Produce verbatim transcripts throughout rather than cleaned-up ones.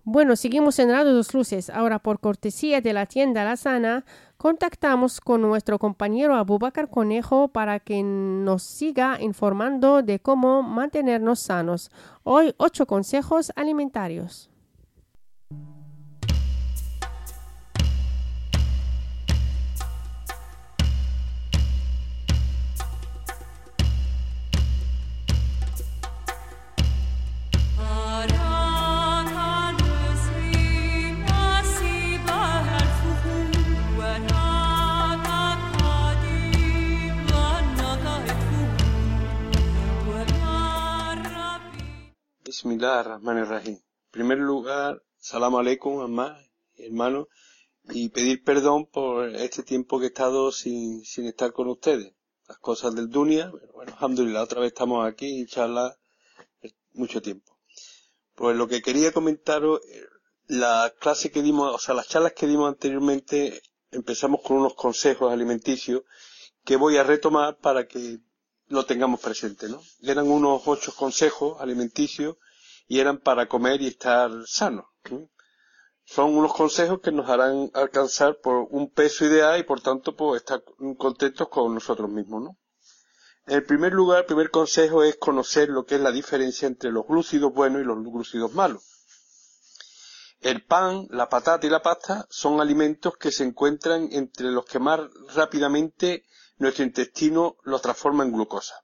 Bueno, seguimos en Radio Dos Luces. Ahora, por cortesía de la tienda La Sana, contactamos con nuestro compañero Abubakar Conejo para que nos siga informando de cómo mantenernos sanos. Hoy, ocho consejos alimentarios. Bismillah ar-Rahman ar-Rahim. En primer lugar, salam aleikum, amá, hermano, y pedir perdón por este tiempo que he estado sin, sin estar con ustedes. Las cosas del dunya, pero bueno, alhamdulillah, otra vez estamos aquí, inshallah, mucho tiempo. Pues lo que quería comentaros, la clase que dimos, o sea, las charlas que dimos anteriormente, empezamos con unos consejos alimenticios que voy a retomar para que lo tengamos presente, ¿no? Eran unos ocho consejos alimenticios y eran para comer y estar sanos, ¿sí? Son unos consejos que nos harán alcanzar por un peso ideal y por tanto pues estar contentos con nosotros mismos, ¿no? En primer lugar, el primer consejo es conocer lo que es la diferencia entre los glúcidos buenos y los glúcidos malos. El pan, la patata y la pasta son alimentos que se encuentran entre los que más rápidamente nuestro intestino los transforma en glucosa.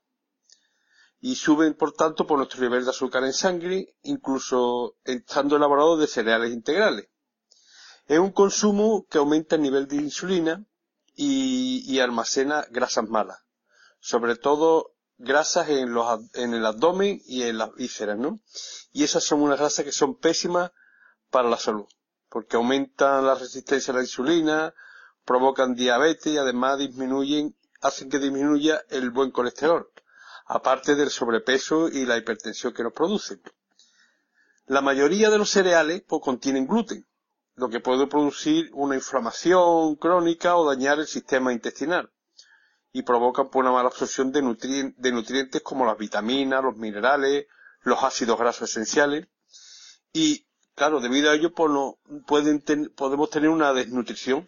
Y suben, por tanto, por nuestro nivel de azúcar en sangre, incluso estando elaborados de cereales integrales. Es un consumo que aumenta el nivel de insulina y, y almacena grasas malas. Sobre todo grasas en, los, en el abdomen y en las vísceras, ¿no? Y esas son unas grasas que son pésimas para la salud, porque aumentan la resistencia a la insulina, provocan diabetes y además disminuyen, hacen que disminuya el buen colesterol, aparte del sobrepeso y la hipertensión que nos producen. La mayoría de los cereales pues, contienen gluten, lo que puede producir una inflamación crónica o dañar el sistema intestinal, y provocan pues, una mala absorción de, nutrien- de nutrientes como las vitaminas, los minerales, los ácidos grasos esenciales, y claro, debido a ello pues, no, pueden ten- podemos tener una desnutrición.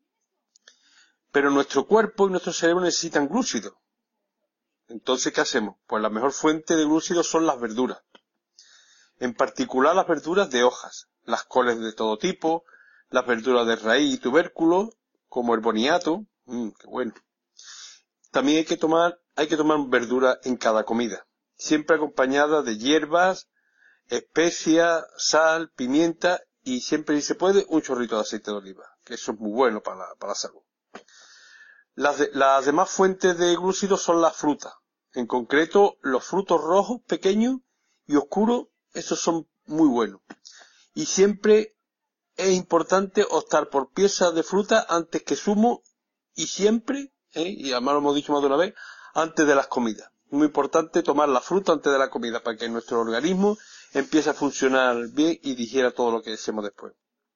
Pero nuestro cuerpo y nuestro cerebro necesitan glúcidos. Entonces, ¿qué hacemos? Pues la mejor fuente de glúcidos son las verduras. En particular las verduras de hojas, las coles de todo tipo, las verduras de raíz y tubérculo, como el boniato, mmm, qué bueno. También hay que tomar, hay que tomar verduras en cada comida, siempre acompañada de hierbas, especias, sal, pimienta y siempre, si se puede, un chorrito de aceite de oliva, que eso es muy bueno para la, para la salud. Las, de, las demás fuentes de glúcidos son las frutas, en concreto los frutos rojos, pequeños y oscuros, esos son muy buenos. Y siempre es importante optar por piezas de fruta antes que zumo y siempre, ¿eh? y además lo hemos dicho más de una vez, antes de las comidas. Muy importante tomar la fruta antes de la comida para que nuestro organismo empiece a funcionar bien y digiera todo lo que deseemos después.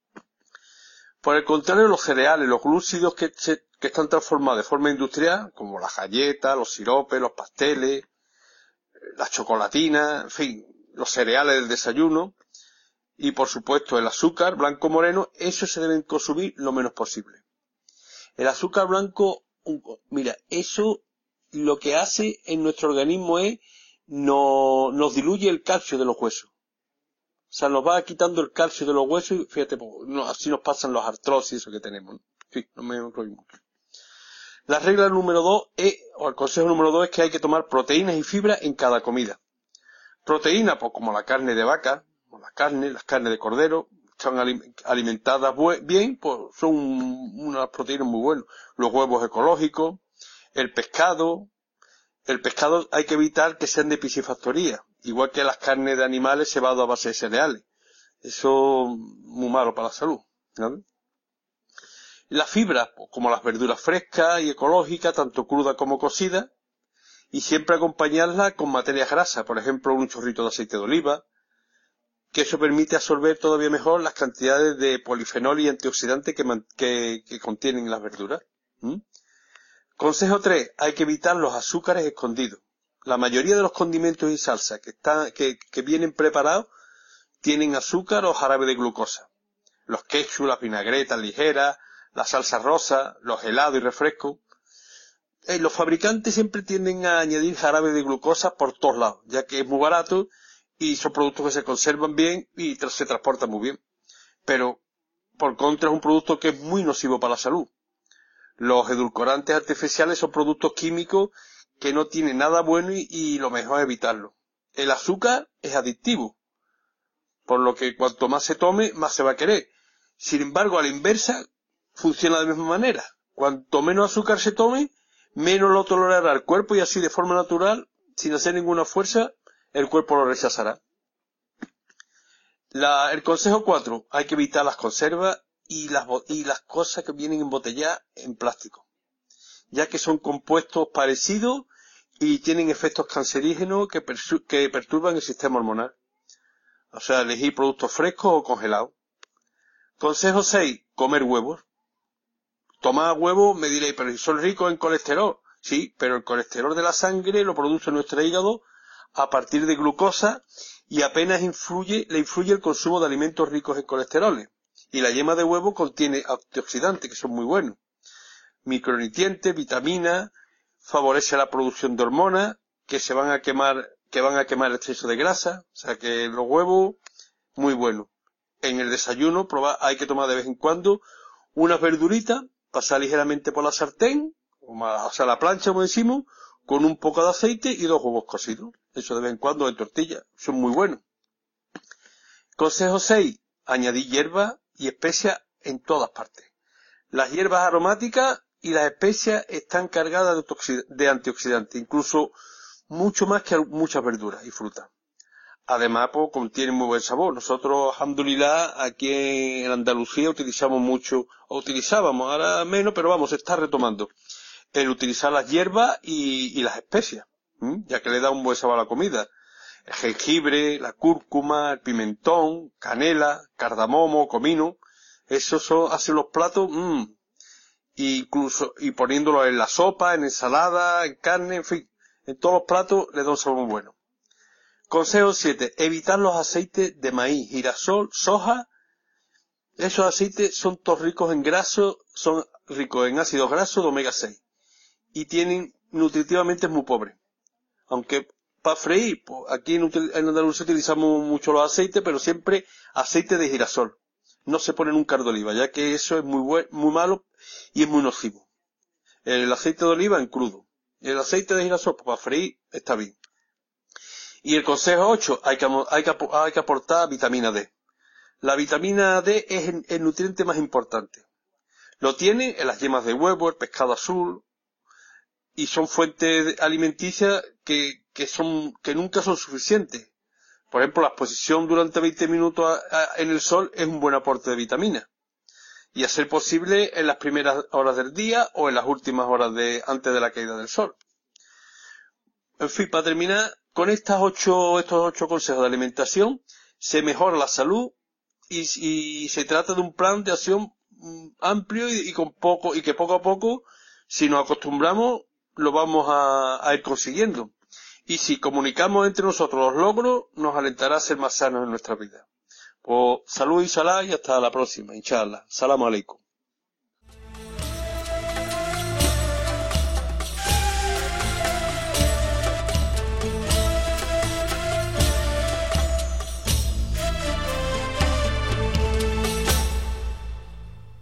Por el contrario, los cereales, los glúcidos que, se, que están transformados de forma industrial, como las galletas, los siropes, los pasteles, las chocolatinas, en fin, los cereales del desayuno, y por supuesto el azúcar blanco moreno, eso se deben consumir lo menos posible. El azúcar blanco, mira, eso lo que hace en nuestro organismo es, no, nos diluye el calcio de los huesos. O sea, nos va quitando el calcio de los huesos y fíjate, no, así nos pasan los artrosis, eso que tenemos. Sí, no me enrollo mucho. La regla número dos es, o el consejo número dos es que hay que tomar proteínas y fibra en cada comida. Proteínas, pues como la carne de vaca, o la carne, las carnes de cordero, están alimentadas bien, pues son unas proteínas muy buenas. Los huevos ecológicos, el pescado. El pescado hay que evitar que sean de piscifactoría, igual que las carnes de animales cebadas a base de cereales. Eso es muy malo para la salud, ¿no? Las fibras, pues, como las verduras frescas y ecológicas, tanto crudas como cocidas, y siempre acompañarlas con materias grasas, por ejemplo, un chorrito de aceite de oliva, que eso permite absorber todavía mejor las cantidades de polifenol y antioxidantes que, que, que contienen las verduras. ¿Mm? Consejo tres. Hay que evitar los azúcares escondidos. La mayoría de los condimentos y salsas que, están, que, que vienen preparados tienen azúcar o jarabe de glucosa. Los ketchup, las vinagretas ligeras, la salsa rosa, los helados y refrescos. Eh, los fabricantes siempre tienden a añadir jarabe de glucosa por todos lados, ya que es muy barato y son productos que se conservan bien y tra- se transportan muy bien. Pero, por contra, es un producto que es muy nocivo para la salud. Los edulcorantes artificiales son productos químicos que no tienen nada bueno y, y lo mejor es evitarlo. El azúcar es adictivo, por lo que cuanto más se tome, más se va a querer. Sin embargo, a la inversa, funciona de la misma manera. Cuanto menos azúcar se tome, menos lo tolerará el cuerpo y así de forma natural, sin hacer ninguna fuerza, el cuerpo lo rechazará. La, el consejo cuatro, hay que evitar las conservas y las, y las cosas que vienen embotelladas en plástico, ya que son compuestos parecidos y tienen efectos cancerígenos que, persu- que perturban el sistema hormonal. O sea, elegir productos frescos o congelados. Consejo seis, comer huevos. Tomar huevos, me diréis, pero si son ricos en colesterol. Sí, pero el colesterol de la sangre lo produce nuestro hígado a partir de glucosa y apenas influye, le influye el consumo de alimentos ricos en colesterol. Y la yema de huevo contiene antioxidantes que son muy buenos. Micronutrientes, vitaminas, favorece la producción de hormonas que se van a quemar, que van a quemar el exceso de grasa. O sea que los huevos, muy buenos. En el desayuno, probar, hay que tomar de vez en cuando unas verduritas, pasar ligeramente por la sartén, o sea, la plancha, como decimos, con un poco de aceite y dos huevos cocidos. Eso de vez en cuando en tortilla. Son muy buenos. Consejo seis. Añadir hierbas y especias en todas partes. Las hierbas aromáticas y las especias están cargadas de, toxi- de antioxidantes, incluso mucho más que muchas verduras y frutas. Además, pues, contienen muy buen sabor. Nosotros, alhamdulillah, aquí en Andalucía utilizamos mucho, o utilizábamos, ahora menos, pero vamos, se está retomando el utilizar las hierbas y, y las especias, ¿m? Ya que le da un buen sabor a la comida. El jengibre, la cúrcuma, el pimentón, canela, cardamomo, comino, eso son, hacen los platos, mmm, incluso, y poniéndolo en la sopa, en ensalada, en carne, en fin, en todos los platos le da un sabor muy bueno. Consejo siete. Evitar los aceites de maíz, girasol, soja. Esos aceites son todos ricos en grasos, son ricos en ácidos grasos de omega seis. Y tienen, nutritivamente es muy pobre. Aunque para freír, pues aquí en, en Andalucía utilizamos mucho los aceites, pero siempre aceite de girasol. No se pone nunca de oliva, ya que eso es muy buen, muy malo y es muy nocivo. El aceite de oliva en crudo. El aceite de girasol, pues para freír, está bien. Y el consejo ocho, hay que, hay que, hay que aportar vitamina D. La vitamina D es el, el nutriente más importante. Lo tiene en las yemas de huevo, el pescado azul, y son fuentes alimenticias que, que son, que nunca son suficientes. Por ejemplo, la exposición durante veinte minutos a, a, en el sol es un buen aporte de vitamina. Y a ser posible en las primeras horas del día o en las últimas horas de, antes de la caída del sol. En fin, para terminar, con estas ocho, estos ocho consejos de alimentación, se mejora la salud y, y se trata de un plan de acción amplio y, y con poco, y que poco a poco, si nos acostumbramos, lo vamos a, a ir consiguiendo. Y si comunicamos entre nosotros los logros, nos alentará a ser más sanos en nuestra vida. Pues salud y salá y hasta la próxima, inshallah. Salamu alaikum.